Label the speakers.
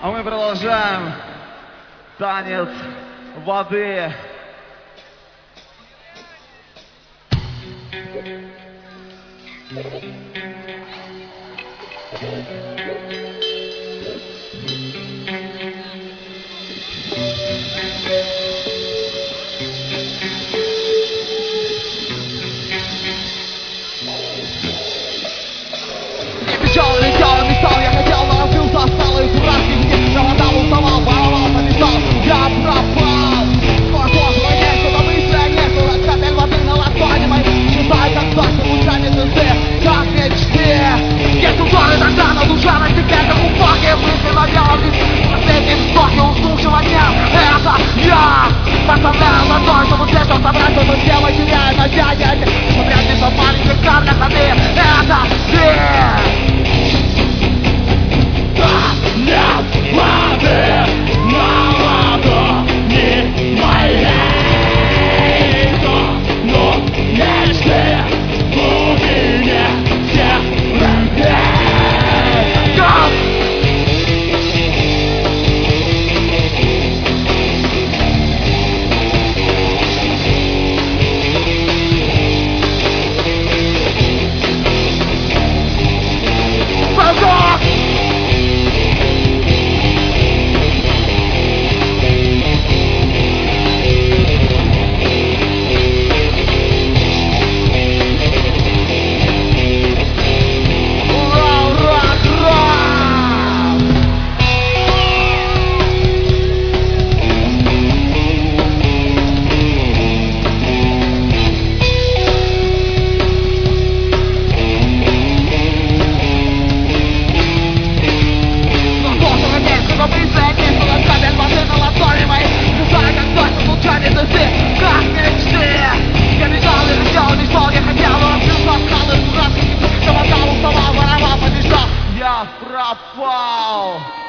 Speaker 1: А мы продолжаем танец воды.
Speaker 2: Летел, мечтал, я хотел, но разбился, стал из дурацких дней. Голодал, уставал, воровал, помешал, я пропал. Скоро сложно, некуда, быстро, некуда. Капель воды на ладони моей исчезает, как дождь, лучами звезды, как мечты. Есть узоры тогда на душа, на стекле, как упаки, мысли на белом листе. Последние вздохи уснувшего дня, это я. Подставляю ладонь, чтобы все, что собрать, чтобы тело теряет на тяге. Несмотря ни на маленьких каплях воды, это ты. Нет воды на ладони моей, но мечты в глубине серых дней. Я пропал.